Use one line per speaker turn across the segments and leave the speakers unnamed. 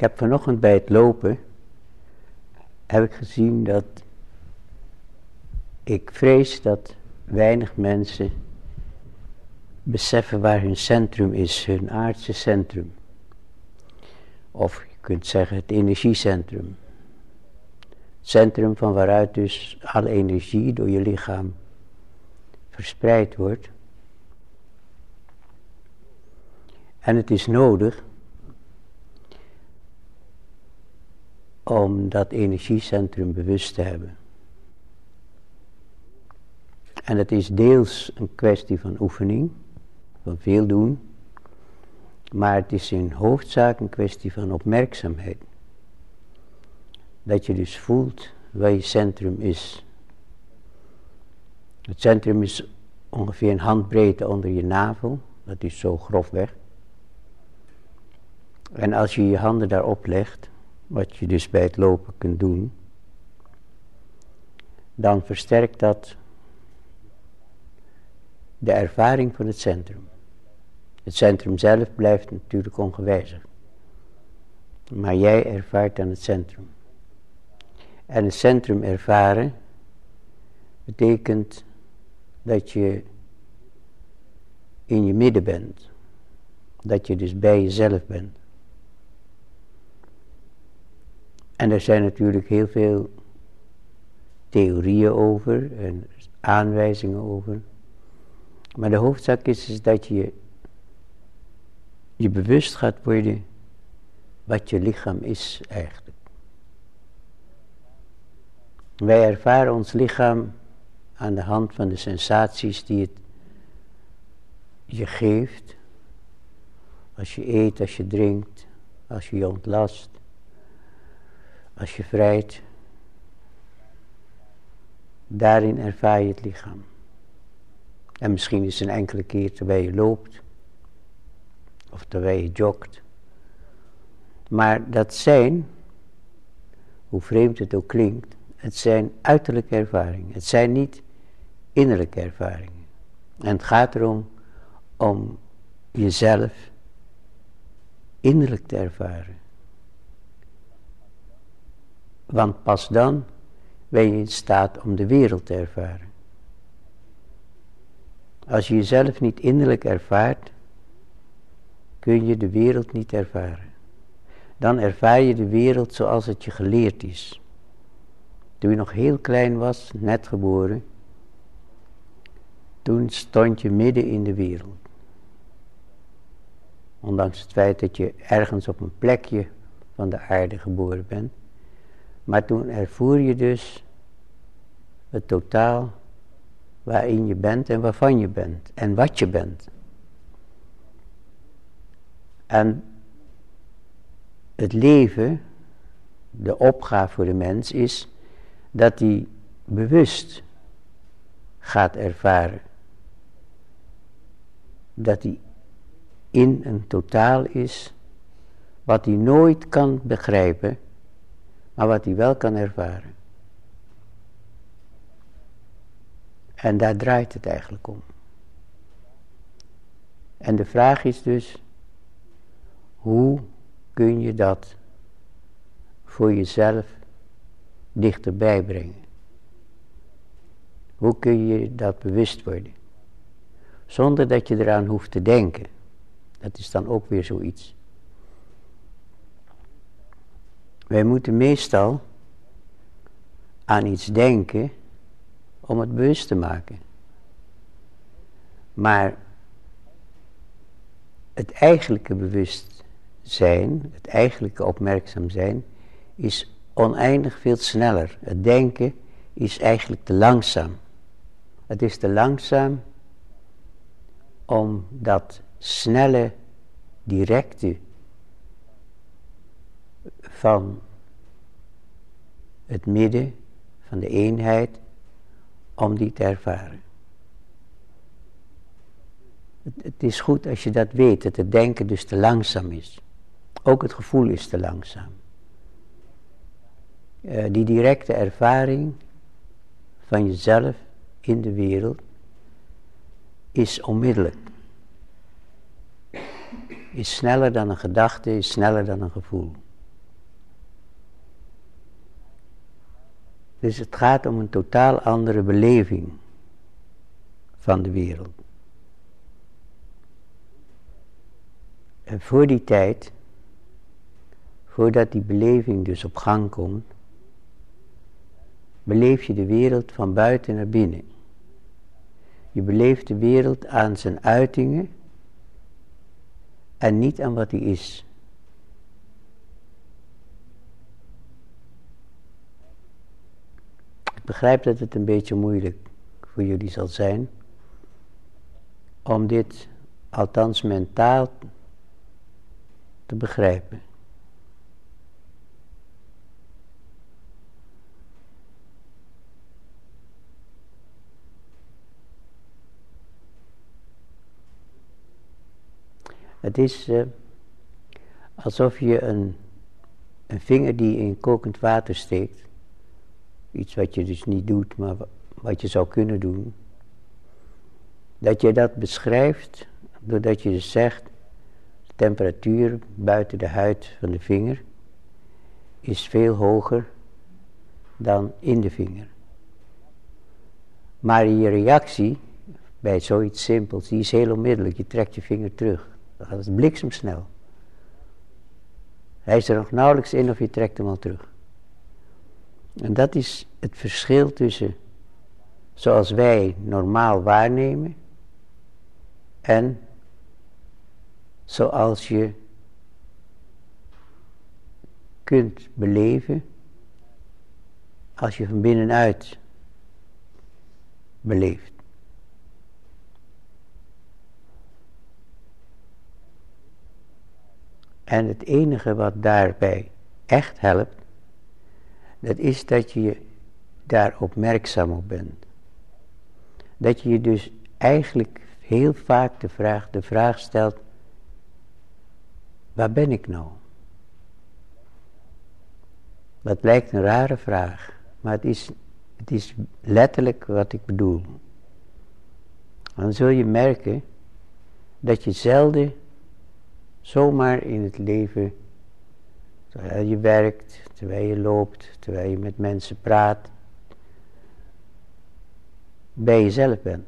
heb vanochtend bij het lopen, heb ik gezien dat ik vrees dat weinig mensen beseffen waar hun centrum is, hun aardse centrum. Of je kunt zeggen het energiecentrum. Het centrum van waaruit dus alle energie door je lichaam verspreid wordt. En het is nodig om dat energiecentrum bewust te hebben. En het is deels een kwestie van oefening, van veel doen, maar het is in hoofdzaak een kwestie van opmerkzaamheid. Dat je dus voelt waar je centrum is. Het centrum is ongeveer een handbreedte onder je navel, dat is zo grofweg. En als je je handen daarop legt, wat je dus bij het lopen kunt doen, dan versterkt dat de ervaring van het centrum. Het centrum zelf blijft natuurlijk ongewijzigd. Maar jij ervaart dan het centrum. En het centrum ervaren betekent dat je in je midden bent. Dat je dus bij jezelf bent. En er zijn natuurlijk heel veel theorieën over en aanwijzingen over. Maar de hoofdzaak is dat je bewust gaat worden wat je lichaam is eigenlijk. Wij ervaren ons lichaam aan de hand van de sensaties die het je geeft. Als je eet, als je drinkt, als je je ontlast, als je vrijt. Daarin ervaar je het lichaam. En misschien is het een enkele keer terwijl je loopt. Of terwijl je joggt. Maar dat zijn, hoe vreemd het ook klinkt, het zijn uiterlijke ervaringen. Het zijn niet innerlijke ervaringen. En het gaat erom om jezelf innerlijk te ervaren. Want pas dan ben je in staat om de wereld te ervaren. Als je jezelf niet innerlijk ervaart, kun je de wereld niet ervaren. Dan ervaar je de wereld zoals het je geleerd is. Toen je nog heel klein was, net geboren, toen stond je midden in de wereld. Ondanks het feit dat je ergens op een plekje van de aarde geboren bent. Maar toen ervoer je dus het totaal waarin je bent en waarvan je bent en wat je bent. En het leven, de opgave voor de mens is dat hij bewust gaat ervaren. Dat hij in een totaal is wat hij nooit kan begrijpen, maar wat hij wel kan ervaren. En daar draait het eigenlijk om. En de vraag is dus, hoe kun je dat voor jezelf dichterbij brengen? Hoe kun je dat bewust worden? Zonder dat je eraan hoeft te denken. Dat is dan ook weer zoiets. Wij moeten meestal aan iets denken om het bewust te maken. Maar het eigenlijke bewustzijn, het eigenlijke opmerkzaam zijn, is oneindig veel sneller. Het denken is eigenlijk te langzaam. Het is te langzaam om dat snelle, directe van het midden, van de eenheid, om die te ervaren. Het is goed als je dat weet, dat het denken dus te langzaam is. Ook het gevoel is te langzaam. Die directe ervaring van jezelf in de wereld is onmiddellijk. Is sneller dan een gedachte, is sneller dan een gevoel. Dus het gaat om een totaal andere beleving van de wereld. En voor die tijd, voordat die beleving dus op gang komt, beleef je de wereld van buiten naar binnen. Je beleeft de wereld aan zijn uitingen en niet aan wat hij is. Ik begrijp dat het een beetje moeilijk voor jullie zal zijn om dit, althans mentaal, te begrijpen. Het is alsof je een vinger die in kokend water steekt, iets wat je dus niet doet, maar wat je zou kunnen doen, dat je dat beschrijft doordat je dus zegt, de temperatuur buiten de huid van de vinger is veel hoger dan in de vinger. Maar je reactie bij zoiets simpels, die is heel onmiddellijk, je trekt je vinger terug. Dan gaat het bliksemsnel. Hij is er nog nauwelijks in of je trekt hem al terug. En dat is het verschil tussen zoals wij normaal waarnemen en zoals je kunt beleven als je van binnenuit beleeft. En het enige wat daarbij echt helpt, dat is dat je daar opmerkzaam op bent. Dat je je dus eigenlijk heel vaak de vraag stelt, waar ben ik nou? Dat lijkt een rare vraag, maar het is letterlijk wat ik bedoel. Dan zul je merken dat je zelden zomaar in het leven, terwijl je werkt, terwijl je loopt, terwijl je met mensen praat, bij jezelf bent.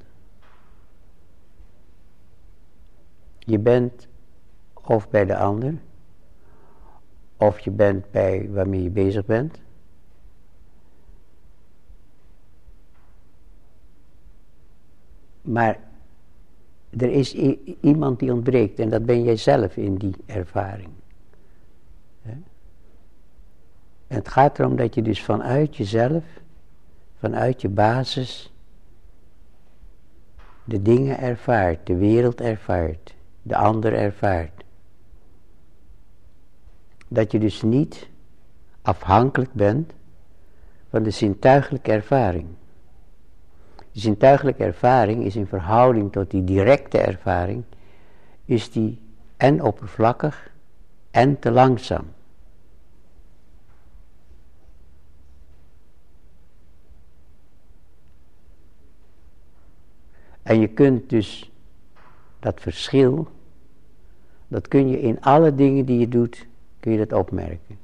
Je bent of bij de ander, of je bent bij waarmee je bezig bent. Maar er is iemand die ontbreekt en dat ben jij zelf in die ervaring. En het gaat erom dat je dus vanuit jezelf, vanuit je basis, de dingen ervaart, de wereld ervaart, de ander ervaart. Dat je dus niet afhankelijk bent van de zintuigelijke ervaring. De zintuigelijke ervaring is in verhouding tot die directe ervaring, is die en oppervlakkig en te langzaam. En je kunt dus dat verschil, dat kun je in alle dingen die je doet, kun je dat opmerken.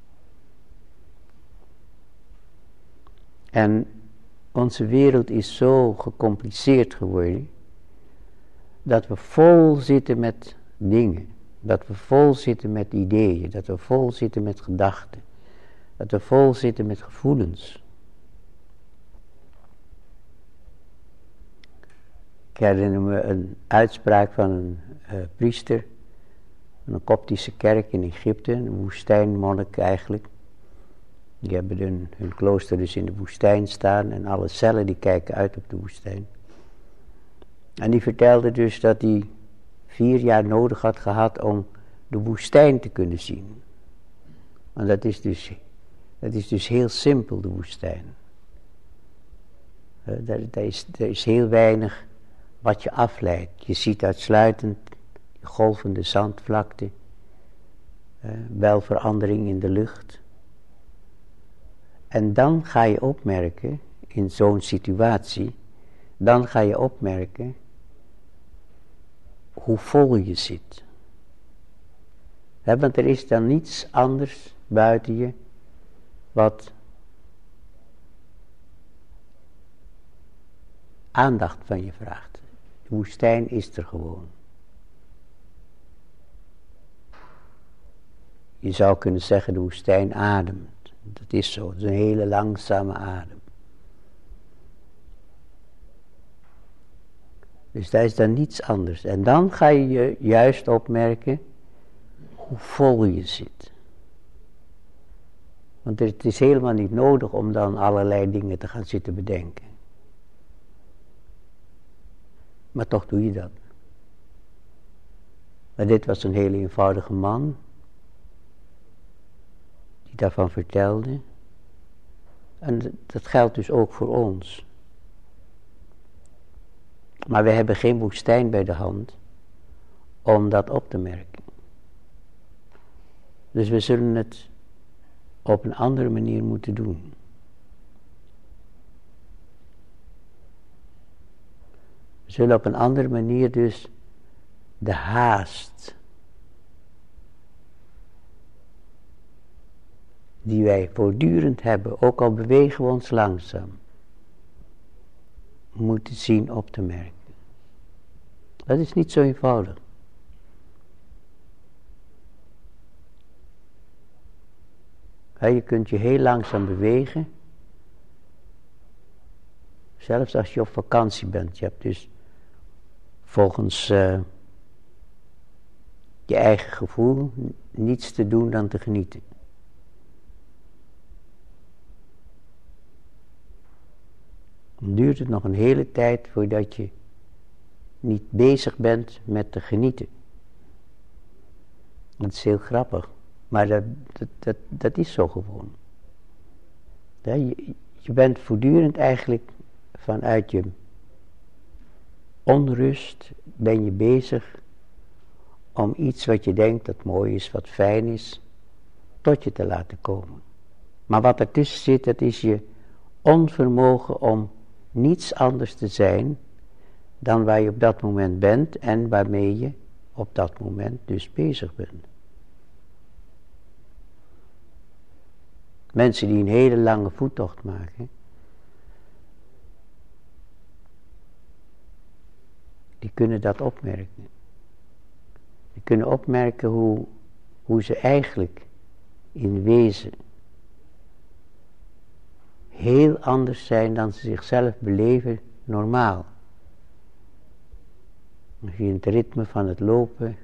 En onze wereld is zo gecompliceerd geworden, dat we vol zitten met dingen, dat we vol zitten met ideeën, dat we vol zitten met gedachten, dat we vol zitten met gevoelens. Ik herinner me een uitspraak van een priester van een Koptische kerk in Egypte, een woestijnmonnik eigenlijk. Die hebben hun klooster dus in de woestijn staan en alle cellen die kijken uit op de woestijn. En die vertelde dus dat hij 4 jaar nodig had gehad om de woestijn te kunnen zien. Want dat is dus heel simpel, de woestijn. Er is heel weinig wat je afleidt. Je ziet uitsluitend golvende zandvlakte, wel verandering in de lucht. En dan ga je opmerken, in zo'n situatie, dan ga je opmerken hoe vol je zit. Want er is dan niets anders buiten je wat aandacht van je vraagt. De woestijn is er gewoon. Je zou kunnen zeggen, de woestijn ademt. Dat is zo, het is een hele langzame adem. Dus dat is dan niets anders. En dan ga je juist opmerken hoe vol je zit. Want het is helemaal niet nodig om dan allerlei dingen te gaan zitten bedenken. Maar toch doe je dat. Maar dit was een hele eenvoudige man. Die daarvan vertelde. En dat geldt dus ook voor ons. Maar we hebben geen woestijn bij de hand om dat op te merken. Dus we zullen het op een andere manier moeten doen. We zullen op een andere manier dus de haast die wij voortdurend hebben, ook al bewegen we ons langzaam, moeten zien op te merken. Dat is niet zo eenvoudig. Je kunt je heel langzaam bewegen. Zelfs als je op vakantie bent. Je hebt dus volgens je eigen gevoel niets te doen dan te genieten. Dan duurt het nog een hele tijd voordat je niet bezig bent met te genieten. Dat is heel grappig. Maar dat is zo gewoon. Je bent voortdurend eigenlijk vanuit je onrust ben je bezig om iets wat je denkt dat mooi is, wat fijn is, tot je te laten komen. Maar wat ertussen zit, dat is je onvermogen om niets anders te zijn dan waar je op dat moment bent en waarmee je op dat moment dus bezig bent. Mensen die een hele lange voettocht maken, die kunnen dat opmerken. Die kunnen opmerken hoe ze eigenlijk in wezen heel anders zijn dan ze zichzelf beleven normaal. Als je in het ritme van het lopen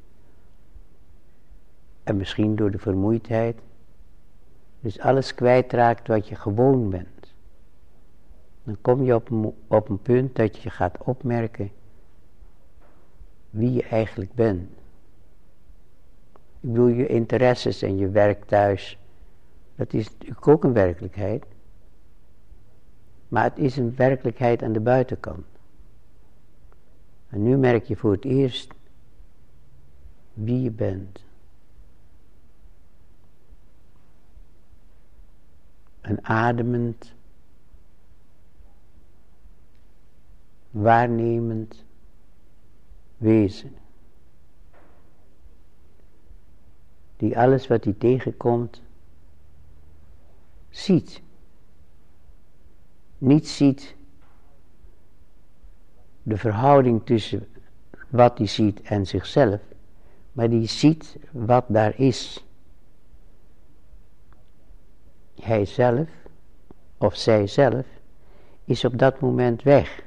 en misschien door de vermoeidheid dus alles kwijtraakt wat je gewoon bent. Dan kom je op een punt dat je gaat opmerken wie je eigenlijk bent. Ik bedoel, je interesses en je werk thuis, dat is natuurlijk ook een werkelijkheid. Maar het is een werkelijkheid aan de buitenkant. En nu merk je voor het eerst wie je bent. Een ademend, waarnemend wezen. Die alles wat hij tegenkomt, ziet. Niet ziet de verhouding tussen wat hij ziet en zichzelf, maar die ziet wat daar is. Hij zelf, of zij zelf, is op dat moment weg.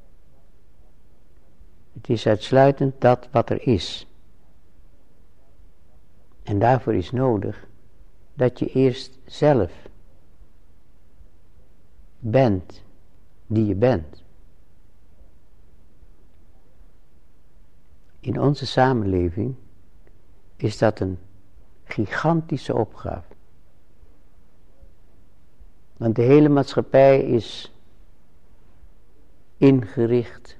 Het is uitsluitend dat wat er is. En daarvoor is nodig dat je eerst zelf bent die je bent. In onze samenleving is dat een gigantische opgave. Want de hele maatschappij is ingericht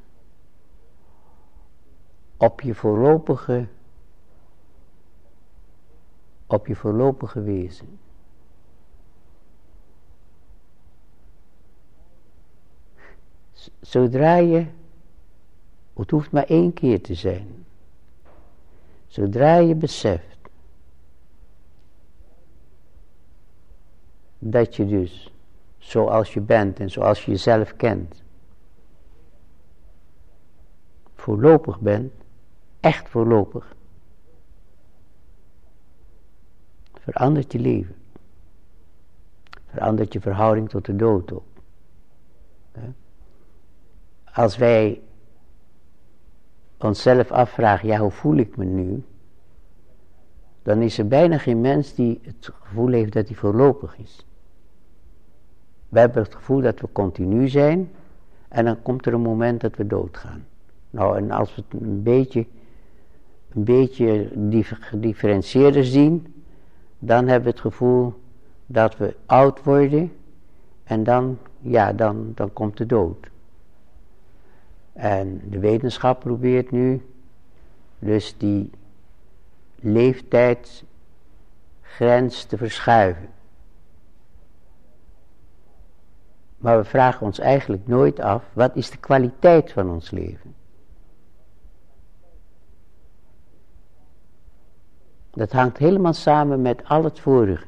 op je voorlopige wezen. Zodra je, het hoeft maar 1 keer te zijn, zodra je beseft dat je dus, zoals je bent en zoals je jezelf kent, voorlopig bent, echt voorlopig, verandert je leven. Verandert je verhouding tot de dood ook. Als wij onszelf afvragen, ja, hoe voel ik me nu? Dan is er bijna geen mens die het gevoel heeft dat hij voorlopig is. We hebben het gevoel dat we continu zijn en dan komt er een moment dat we doodgaan. Nou, en als we het een beetje gedifferentieerder zien, dan hebben we het gevoel dat we oud worden en dan komt de dood. En de wetenschap probeert nu dus die leeftijdsgrens te verschuiven. Maar we vragen ons eigenlijk nooit af, wat is de kwaliteit van ons leven? Dat hangt helemaal samen met al het vorige.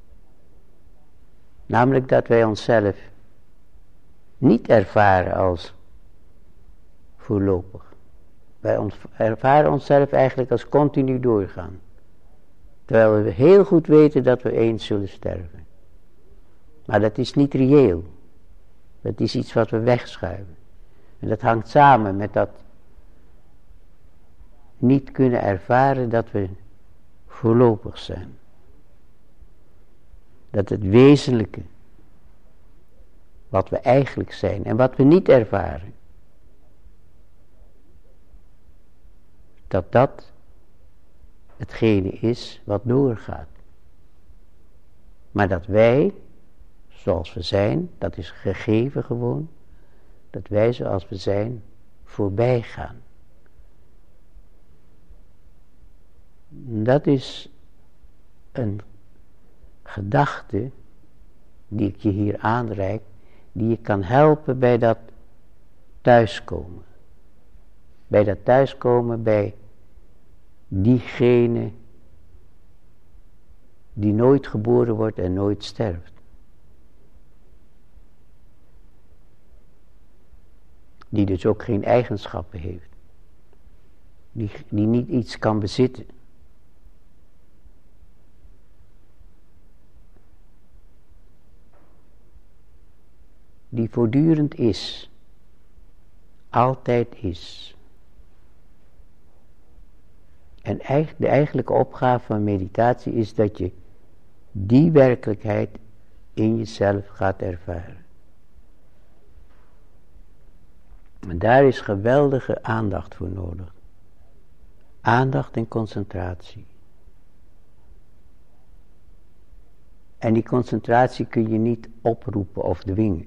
Namelijk dat wij onszelf niet ervaren als voorlopig. Wij ervaren onszelf eigenlijk als continu doorgaan. Terwijl we heel goed weten dat we eens zullen sterven. Maar dat is niet reëel. Dat is iets wat we wegschuiven. En dat hangt samen met dat niet kunnen ervaren dat we voorlopig zijn. Dat het wezenlijke, wat we eigenlijk zijn en wat we niet ervaren, dat hetgene is wat doorgaat. Maar dat wij, zoals we zijn, dat is gegeven gewoon, dat wij zoals we zijn, voorbij gaan. Dat is een gedachte die ik je hier aanreik, die je kan helpen bij dat thuiskomen. Bij dat thuiskomen bij diegene die nooit geboren wordt en nooit sterft. Die dus ook geen eigenschappen heeft. Die niet iets kan bezitten. Die voortdurend is. Altijd is. En de eigenlijke opgave van meditatie is dat je die werkelijkheid in jezelf gaat ervaren. En daar is geweldige aandacht voor nodig. Aandacht en concentratie. En die concentratie kun je niet oproepen of dwingen.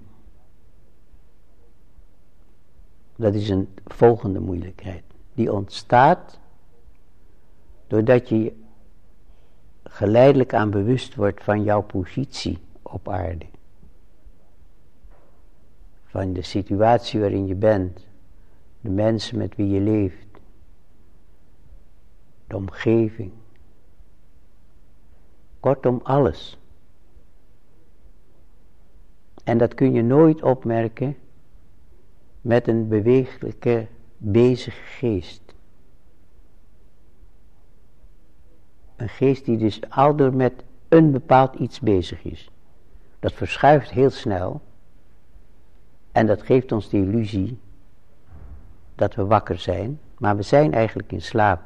Dat is een volgende moeilijkheid. Die ontstaat doordat je geleidelijk aan bewust wordt van jouw positie op aarde. Van de situatie waarin je bent. De mensen met wie je leeft. De omgeving. Kortom alles. En dat kun je nooit opmerken met een bewegelijke, bezige geest. Een geest die dus aldoor met een bepaald iets bezig is. Dat verschuift heel snel. En dat geeft ons de illusie dat we wakker zijn. Maar we zijn eigenlijk in slaap.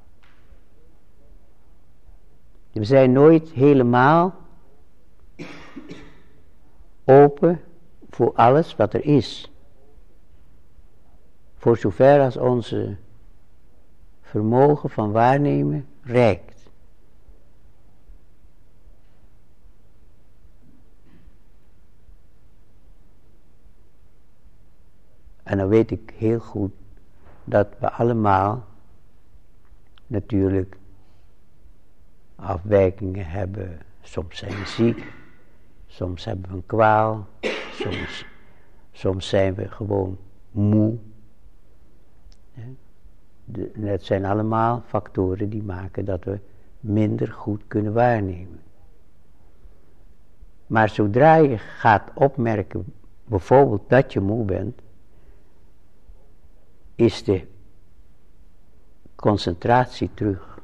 We zijn nooit helemaal open voor alles wat er is. Voor zover als onze vermogen van waarnemen reikt. En dan weet ik heel goed dat we allemaal natuurlijk afwijkingen hebben. Soms zijn we ziek, soms hebben we een kwaal, soms zijn we gewoon moe. Het zijn allemaal factoren die maken dat we minder goed kunnen waarnemen. Maar zodra je gaat opmerken, bijvoorbeeld dat je moe bent, is de concentratie terug.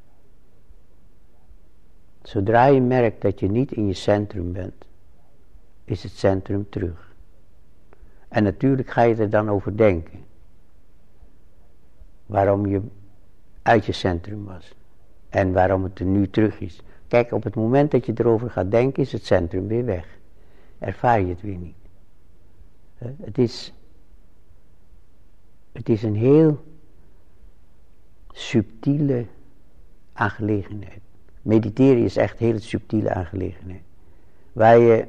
Zodra je merkt dat je niet in je centrum bent, is het centrum terug. En natuurlijk ga je er dan over denken. Waarom je uit je centrum was. En waarom het er nu terug is. Kijk, op het moment dat je erover gaat denken, is het centrum weer weg. Ervaar je het weer niet. Het is een heel subtiele aangelegenheid. Mediteren is echt een hele subtiele aangelegenheid. Waar je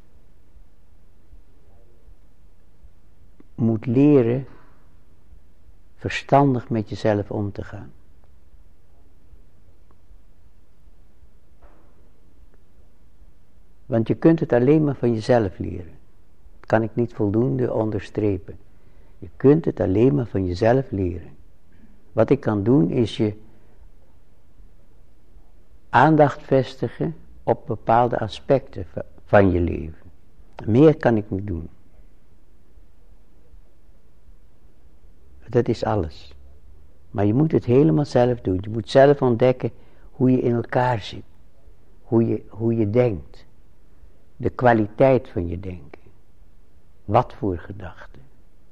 moet leren verstandig met jezelf om te gaan. Want je kunt het alleen maar van jezelf leren. Dat kan ik niet voldoende onderstrepen. Je kunt het alleen maar van jezelf leren. Wat ik kan doen is je aandacht vestigen op bepaalde aspecten van je leven. Meer kan ik niet doen. Dat is alles. Maar je moet het helemaal zelf doen. Je moet zelf ontdekken hoe je in elkaar zit. Hoe je denkt. De kwaliteit van je denken. Wat voor gedachten.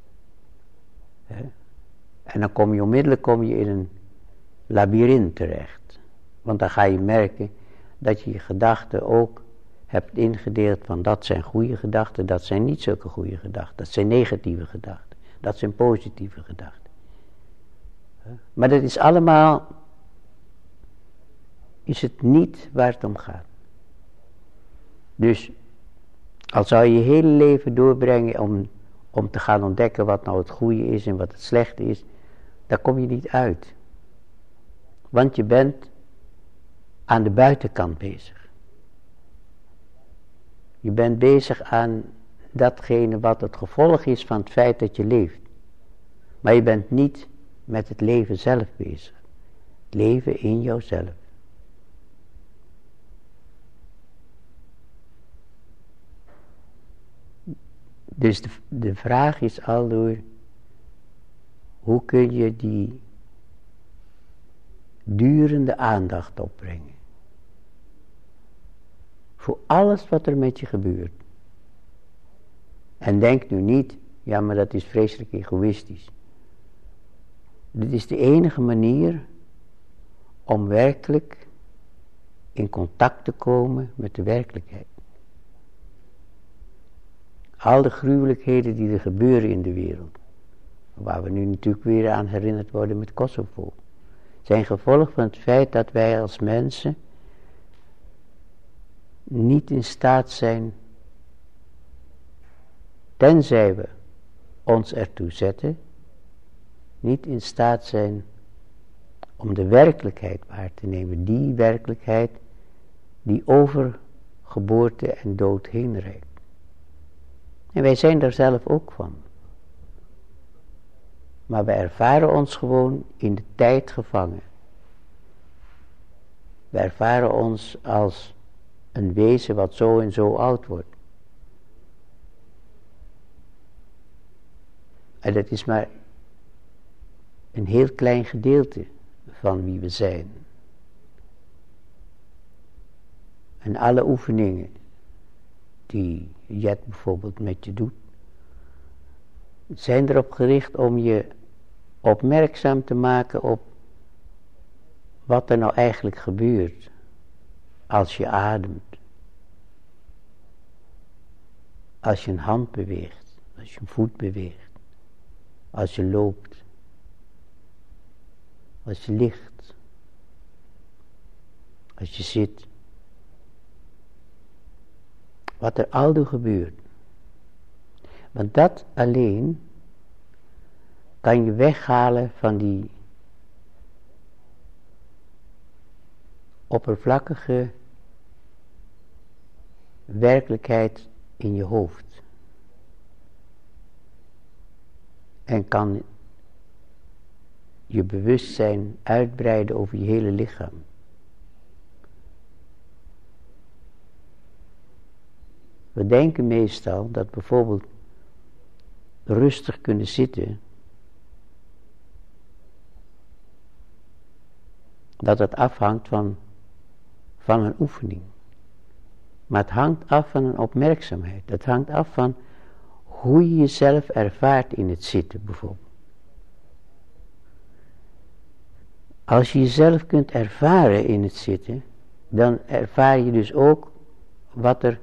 En dan kom je onmiddellijk in een labyrint terecht. Want dan ga je merken dat je je gedachten ook hebt ingedeeld van dat zijn goede gedachten, dat zijn niet zulke goede gedachten. Dat zijn negatieve gedachten. Dat zijn positieve gedachten. Maar dat is allemaal, is het niet waar het om gaat. Dus, al zou je je hele leven doorbrengen om te gaan ontdekken wat nou het goede is en wat het slechte is, daar kom je niet uit. Want je bent aan de buitenkant bezig. Je bent bezig aan datgene wat het gevolg is van het feit dat je leeft. Maar je bent niet met het leven zelf bezig. Het leven in jouzelf. Dus de vraag is aldoor, hoe kun je die durende aandacht opbrengen? Voor alles wat er met je gebeurt. En denk nu niet, ja maar dat is vreselijk egoïstisch. Dit is de enige manier om werkelijk in contact te komen met de werkelijkheid. Al de gruwelijkheden die er gebeuren in de wereld, waar we nu natuurlijk weer aan herinnerd worden met Kosovo, zijn gevolg van het feit dat wij als mensen niet in staat zijn, tenzij we ons ertoe zetten, niet in staat zijn om de werkelijkheid waar te nemen, die werkelijkheid die over geboorte en dood heen reikt. En wij zijn daar zelf ook van. Maar we ervaren ons gewoon in de tijd gevangen. We ervaren ons als een wezen wat zo en zo oud wordt. En dat is maar een heel klein gedeelte van wie we zijn. En alle oefeningen die Jet bijvoorbeeld met je doet, zijn erop gericht om je opmerkzaam te maken op wat er nou eigenlijk gebeurt als je ademt, als je een hand beweegt, als je een voet beweegt, als je loopt, als je ligt, als je zit. Wat er aldoor gebeurt. Want dat alleen kan je weghalen van die oppervlakkige werkelijkheid in je hoofd. En kan je bewustzijn uitbreiden over je hele lichaam. We denken meestal dat bijvoorbeeld rustig kunnen zitten dat het afhangt van een oefening. Maar het hangt af van een opmerkzaamheid. Het hangt af van hoe je jezelf ervaart in het zitten bijvoorbeeld. Als je jezelf kunt ervaren in het zitten, dan ervaar je dus ook wat er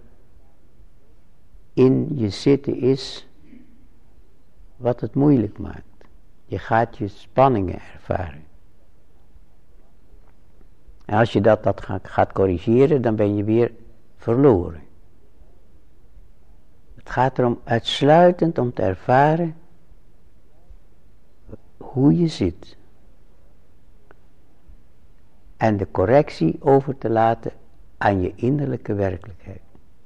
in je zitten is, wat het moeilijk maakt. Je gaat je spanningen ervaren. En als je dat gaat corrigeren, dan ben je weer verloren. Het gaat erom uitsluitend om te ervaren hoe je zit. En de correctie over te laten aan je innerlijke werkelijkheid.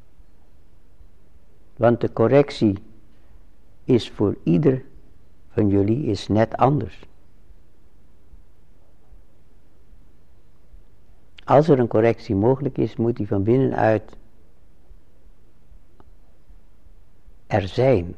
Want de correctie is voor ieder van jullie is net anders. Als er een correctie mogelijk is, moet die van binnenuit er zijn.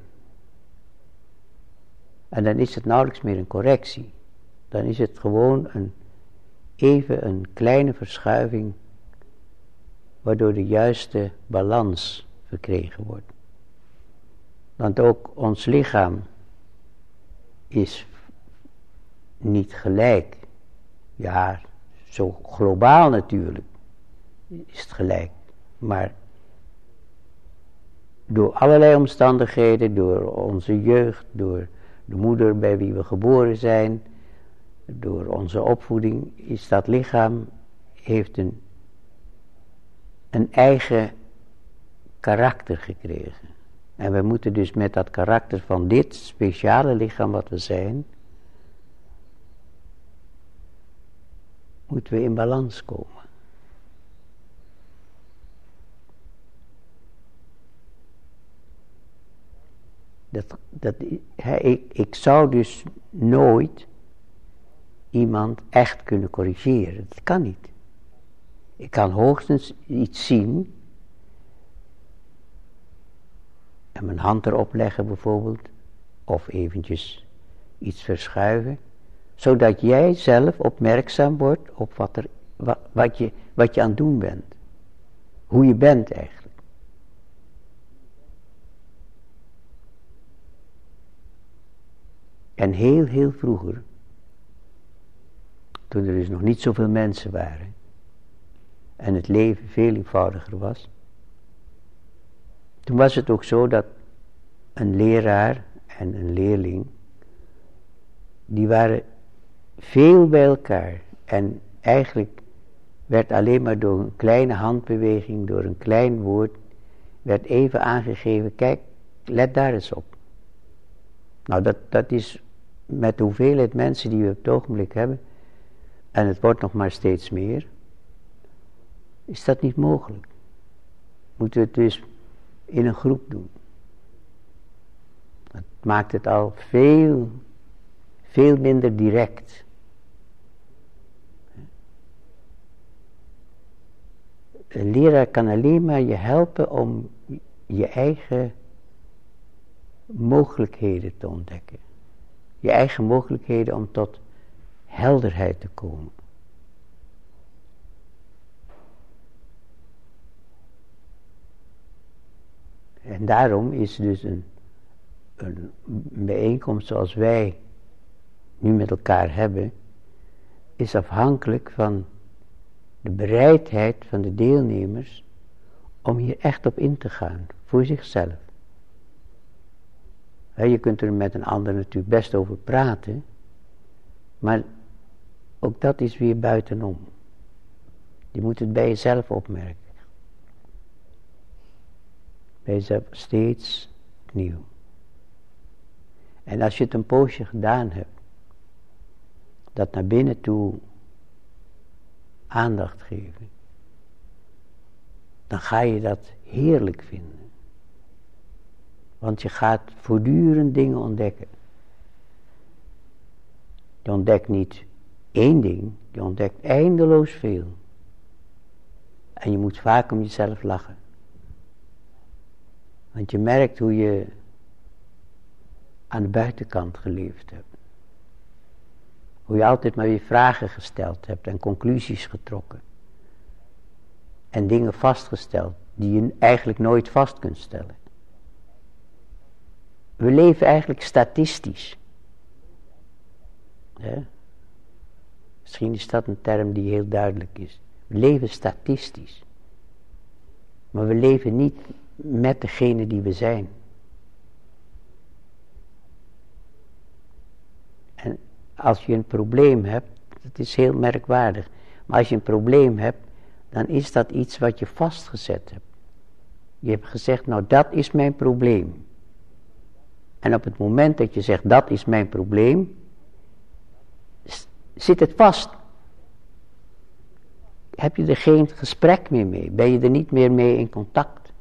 En dan is het nauwelijks meer een correctie. Dan is het gewoon even een kleine verschuiving, waardoor de juiste balans verkregen wordt. Want ook ons lichaam is niet gelijk. Ja, zo globaal natuurlijk is het gelijk. Maar door allerlei omstandigheden, door onze jeugd, door de moeder bij wie we geboren zijn, door onze opvoeding, is dat lichaam, heeft een eigen karakter gekregen. En we moeten dus met dat karakter van dit speciale lichaam wat we zijn, moeten we in balans komen. Ik zou dus nooit iemand echt kunnen corrigeren. Dat kan niet. Ik kan hoogstens iets zien en mijn hand erop leggen bijvoorbeeld, of eventjes iets verschuiven, zodat jij zelf opmerkzaam wordt op wat je aan het doen bent. Hoe je bent eigenlijk. En heel vroeger, toen er dus nog niet zoveel mensen waren, en het leven veel eenvoudiger was, toen was het ook zo dat een leraar en een leerling, die waren veel bij elkaar. En eigenlijk werd alleen maar door een kleine handbeweging, door een klein woord, werd even aangegeven, kijk, let daar eens op. Nou, dat is met de hoeveelheid mensen die we op het ogenblik hebben, en het wordt nog maar steeds meer, is dat niet mogelijk. Moeten we het dus in een groep doen. Dat maakt het al veel minder direct. Een leraar kan alleen maar je helpen om je eigen mogelijkheden te ontdekken. Je eigen mogelijkheden om tot helderheid te komen. En daarom is dus een bijeenkomst zoals wij nu met elkaar hebben, is afhankelijk van de bereidheid van de deelnemers om hier echt op in te gaan, voor zichzelf. Je kunt er met een ander natuurlijk best over praten, maar ook dat is weer buitenom. Je moet het bij jezelf opmerken. Bij jezelf steeds opnieuw. En als je het een poosje gedaan hebt, dat naar binnen toe aandacht geven, dan ga je dat heerlijk vinden. Want je gaat voortdurend dingen ontdekken. Je ontdekt niet één ding, je ontdekt eindeloos veel. En je moet vaak om jezelf lachen. Want je merkt hoe je aan de buitenkant geleefd hebt. Hoe je altijd maar weer vragen gesteld hebt en conclusies getrokken. En dingen vastgesteld die je eigenlijk nooit vast kunt stellen. We leven eigenlijk statistisch. Ja? Misschien is dat een term die heel duidelijk is. We leven statistisch. Maar we leven niet met degene die we zijn. En als je een probleem hebt, dat is heel merkwaardig. Maar als je een probleem hebt, dan is dat iets wat je vastgezet hebt. Je hebt gezegd, nou dat is mijn probleem. En op het moment dat je zegt, dat is mijn probleem, zit het vast. Heb je er geen gesprek meer mee? Ben je er niet meer mee in contact?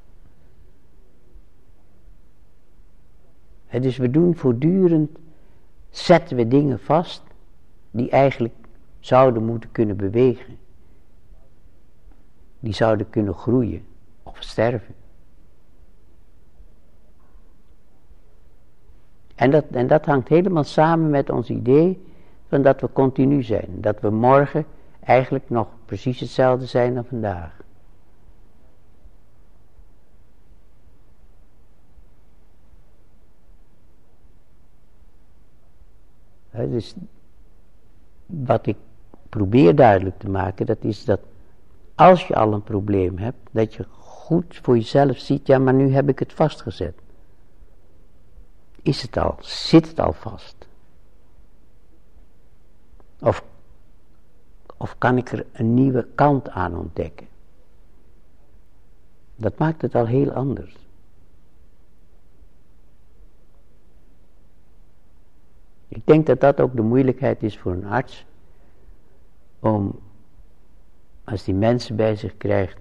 Dus we doen voortdurend, zetten we dingen vast, die eigenlijk zouden moeten kunnen bewegen. Die zouden kunnen groeien of sterven. En dat hangt helemaal samen met ons idee van dat we continu zijn. Dat we morgen eigenlijk nog precies hetzelfde zijn dan vandaag. Dus wat ik probeer duidelijk te maken, dat is dat als je al een probleem hebt, dat je goed voor jezelf ziet, ja maar nu heb ik het vastgezet. Is het al, zit het al vast? Of kan ik er een nieuwe kant aan ontdekken? Dat maakt het al heel anders. Ik denk dat dat ook de moeilijkheid is voor een arts. Om, als die mensen bij zich krijgt,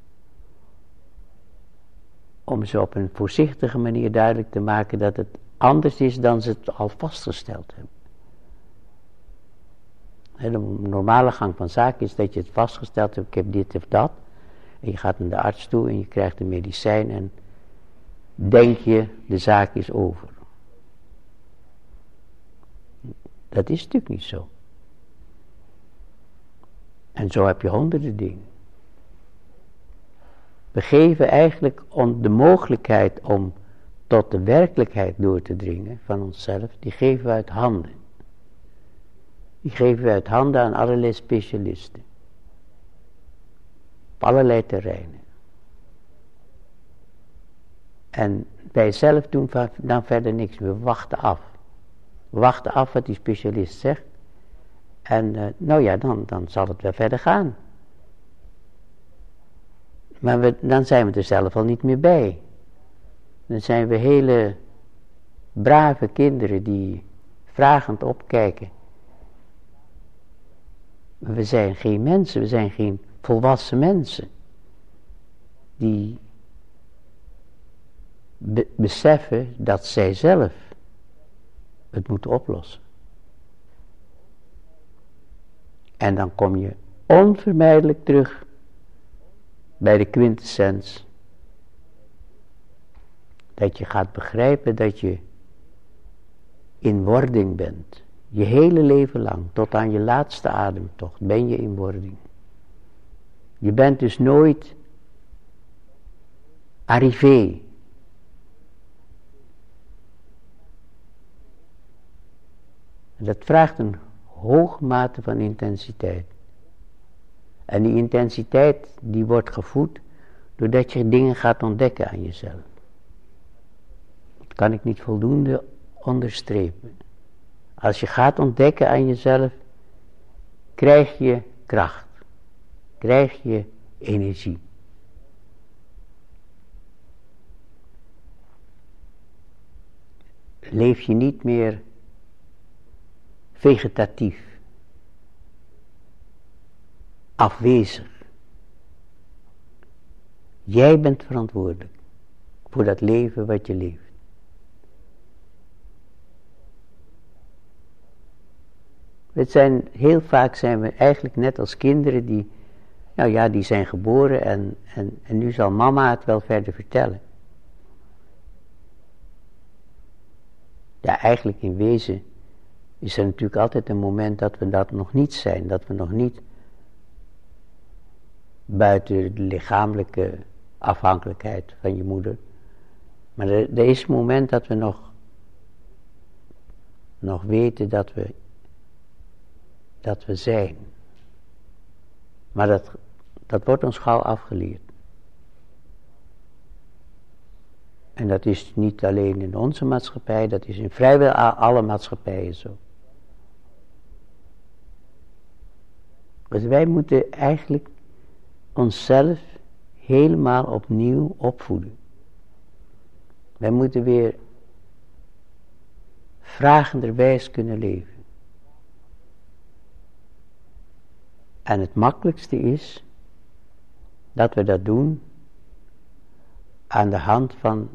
om ze op een voorzichtige manier duidelijk te maken dat het anders is dan ze het al vastgesteld hebben. De normale gang van zaken is dat je het vastgesteld hebt, ik heb dit of dat. En je gaat naar de arts toe en je krijgt een medicijn en denk je, de zaak is over. Dat is natuurlijk niet zo. En zo heb je honderden dingen. We geven eigenlijk de mogelijkheid om tot de werkelijkheid door te dringen van onszelf, die geven we uit handen. Die geven we uit handen aan allerlei specialisten. Op allerlei terreinen. En wij zelf doen dan verder niks. We wachten af. We wachten af wat die specialist zegt. En nou ja, dan zal het wel verder gaan. Maar dan zijn we er zelf al niet meer bij. Dan zijn we hele brave kinderen die vragend opkijken. Maar we zijn geen mensen, we zijn geen volwassen mensen. Die beseffen dat zij zelf het moeten oplossen. En dan kom je onvermijdelijk terug bij de quintessens. Dat je gaat begrijpen dat je in wording bent. Je hele leven lang, tot aan je laatste ademtocht, ben je in wording. Je bent dus nooit arrivé. En dat vraagt een hoge mate van intensiteit. En die intensiteit die wordt gevoed doordat je dingen gaat ontdekken aan jezelf. Dat kan ik niet voldoende onderstrepen. Als je gaat ontdekken aan jezelf, krijg je kracht. Krijg je energie. Leef je niet meer vegetatief. Afwezig. Jij bent verantwoordelijk voor dat leven wat je leeft. Heel vaak zijn we eigenlijk net als kinderen die, nou ja, die zijn geboren en nu zal mama het wel verder vertellen. Ja, eigenlijk in wezen is er natuurlijk altijd een moment dat we dat nog niet zijn. Dat we nog niet buiten de lichamelijke afhankelijkheid van je moeder. Maar er is een moment dat we nog weten dat we zijn. Maar dat wordt ons gauw afgeleerd. En dat is niet alleen in onze maatschappij, dat is in vrijwel alle maatschappijen zo. Dus wij moeten eigenlijk onszelf helemaal opnieuw opvoeden. Wij moeten weer vragenderwijs kunnen leven. En het makkelijkste is dat we dat doen aan de hand van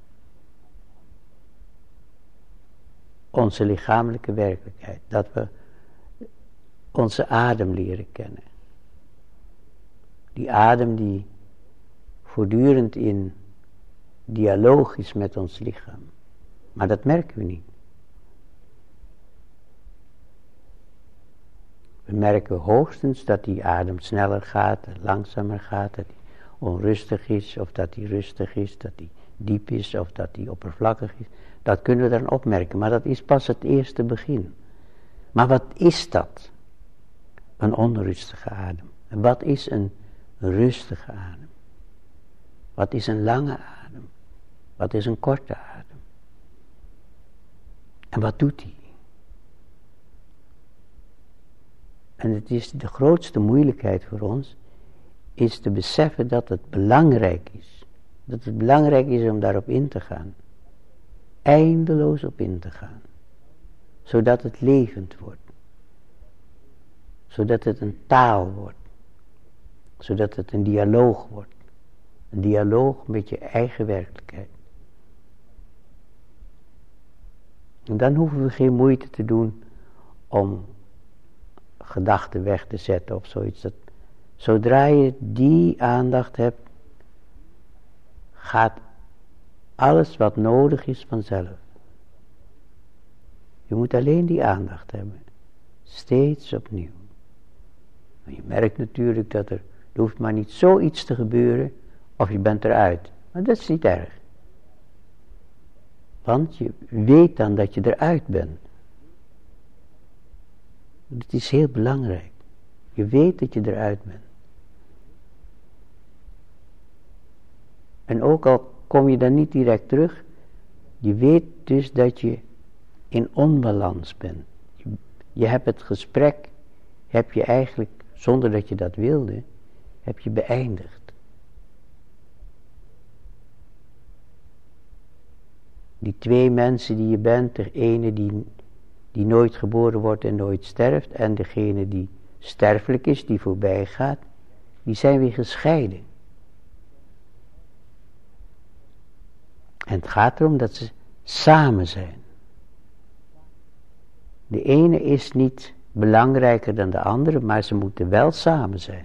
onze lichamelijke werkelijkheid. Dat we onze adem leren kennen. Die adem die voortdurend in dialoog is met ons lichaam. Maar dat merken we niet. We merken hoogstens dat die adem sneller gaat, langzamer gaat, dat hij onrustig is, of dat hij rustig is, dat hij diep is, of dat hij oppervlakkig is. Dat kunnen we dan opmerken, maar dat is pas het eerste begin. Maar wat is dat? Een onrustige adem. En wat is een rustige adem? Wat is een lange adem? Wat is een korte adem? En wat doet die? En het is de grootste moeilijkheid voor ons, is te beseffen dat het belangrijk is. Dat het belangrijk is om daarop in te gaan. Eindeloos op in te gaan. Zodat het levend wordt. Zodat het een taal wordt. Zodat het een dialoog wordt. Een dialoog met je eigen werkelijkheid. En dan hoeven we geen moeite te doen om gedachten weg te zetten of zoiets. Zodra je die aandacht hebt, gaat alles wat nodig is vanzelf. Je moet alleen die aandacht hebben. Steeds opnieuw. En je merkt natuurlijk dat er hoeft maar niet zoiets te gebeuren of je bent eruit. Maar dat is niet erg. Want je weet dan dat je eruit bent. Het is heel belangrijk. Je weet dat je eruit bent. En ook al kom je dan niet direct terug, je weet dus dat je in onbalans bent. Je hebt het gesprek, heb je eigenlijk, zonder dat je dat wilde, heb je beëindigd. Die twee mensen die je bent, de ene die nooit geboren wordt en nooit sterft, en degene die sterfelijk is, die voorbij gaat, die zijn weer gescheiden. En het gaat erom dat ze samen zijn. De ene is niet belangrijker dan de andere, maar ze moeten wel samen zijn.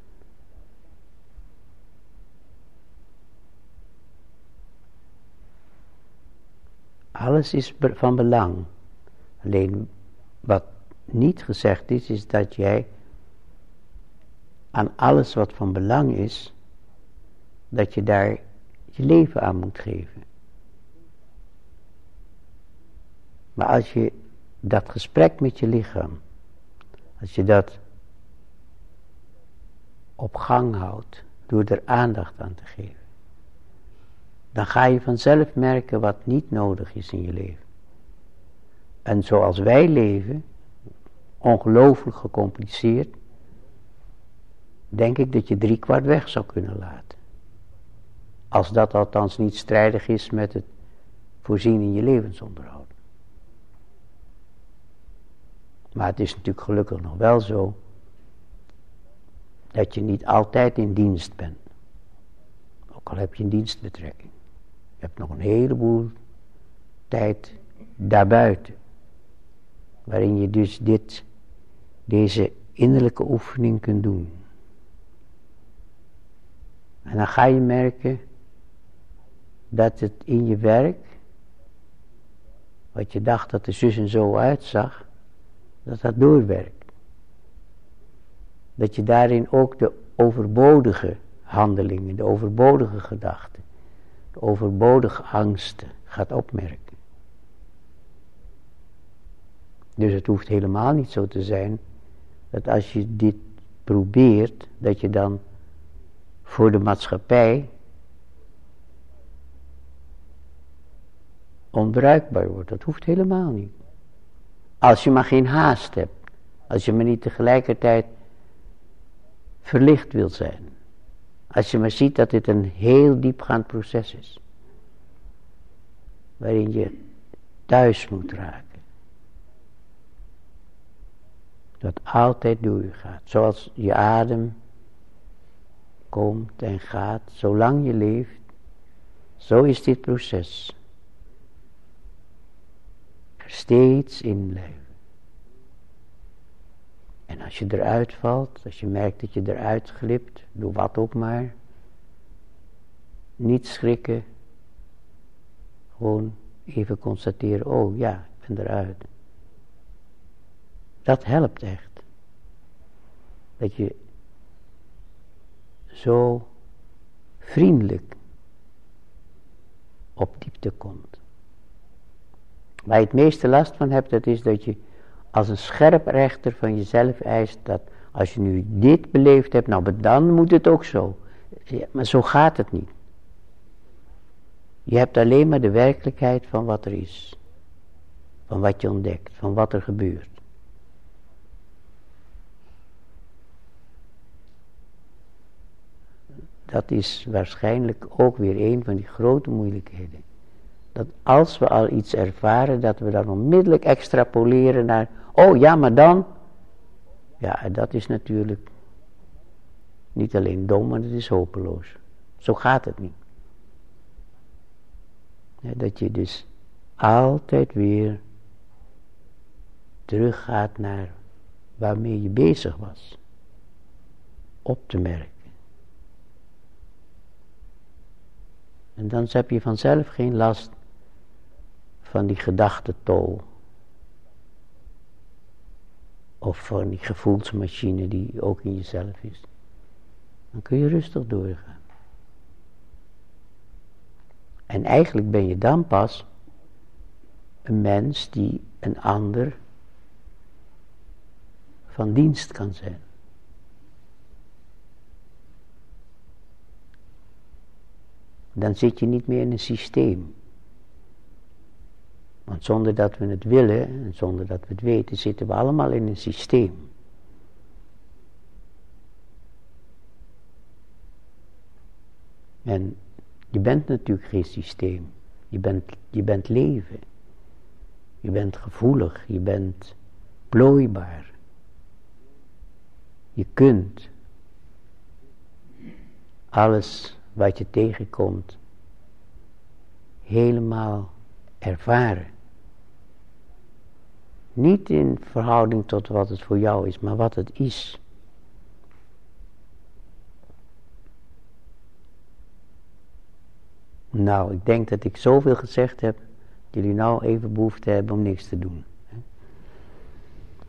Alles is van belang. Alleen wat niet gezegd is dat jij aan alles wat van belang is, dat je daar je leven aan moet geven. Maar als je dat gesprek met je lichaam, als je dat op gang houdt, door er aandacht aan te geven, dan ga je vanzelf merken wat niet nodig is in je leven. En zoals wij leven, ongelooflijk gecompliceerd, denk ik dat je 3/4 weg zou kunnen laten. Als dat althans niet strijdig is met het voorzien in je levensonderhoud. Maar het is natuurlijk gelukkig nog wel zo, dat je niet altijd in dienst bent. Ook al heb je een dienstbetrekking. Je hebt nog een heleboel tijd daarbuiten. Waarin je dus deze innerlijke oefening kunt doen. En dan ga je merken dat het in je werk, wat je dacht dat er zus en zo uitzag, dat doorwerkt. Dat je daarin ook de overbodige handelingen, de overbodige gedachten, de overbodige angsten gaat opmerken. Dus het hoeft helemaal niet zo te zijn dat als je dit probeert, dat je dan voor de maatschappij onbruikbaar wordt. Dat hoeft helemaal niet. Als je maar geen haast hebt. Als je maar niet tegelijkertijd verlicht wilt zijn. Als je maar ziet dat dit een heel diepgaand proces is. Waarin je thuis moet raken. Dat altijd doorgaat. Zoals je adem komt en gaat. Zolang je leeft. Zo is dit proces. Er steeds in blijven. En als je eruit valt. Als je merkt dat je eruit glipt. Doe wat ook maar. Niet schrikken. Gewoon even constateren. Oh ja, ik ben eruit. Dat helpt echt. Dat je zo vriendelijk op diepte komt. Waar je het meeste last van hebt, dat is dat je als een scherprechter van jezelf eist dat als je nu dit beleefd hebt, nou dan moet het ook zo. Ja, maar zo gaat het niet. Je hebt alleen maar de werkelijkheid van wat er is. Van wat je ontdekt, van wat er gebeurt. Dat is waarschijnlijk ook weer een van die grote moeilijkheden. Dat als we al iets ervaren, dat we dan onmiddellijk extrapoleren naar, oh ja, maar dan. Ja, dat is natuurlijk niet alleen dom, maar het is hopeloos. Zo gaat het niet. Ja, dat je dus altijd weer teruggaat naar waarmee je bezig was. Op te merken. En dan heb je vanzelf geen last van die gedachtentol. Of van die gevoelsmachine die ook in jezelf is. Dan kun je rustig doorgaan. En eigenlijk ben je dan pas een mens die een ander van dienst kan zijn. Dan zit je niet meer in een systeem. Want zonder dat we het willen en zonder dat we het weten, zitten we allemaal in een systeem. En je bent natuurlijk geen systeem. Je bent leven. Je bent gevoelig. Je bent plooibaar. Je kunt alles wat je tegenkomt helemaal ervaren. Niet in verhouding tot wat het voor jou is, maar wat het is. Nou, ik denk dat ik zoveel gezegd heb, dat jullie nou even behoefte hebben om niks te doen.